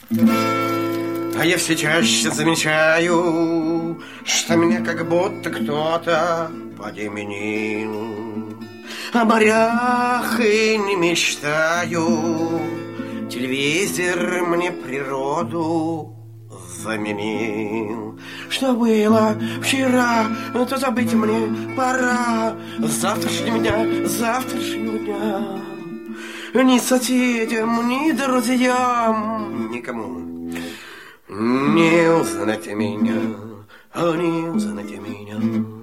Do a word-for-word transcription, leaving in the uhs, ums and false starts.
А я все чаще замечаю, что меня как будто кто-то подменил. О морях и не мечтаю, телевизор мне природу заменил. Что было вчера, то забыть мне пора. С завтрашнего дня, с завтрашнего дня. Ни соседям, ни друзьям, никому не узнать меня, а не узнать меня.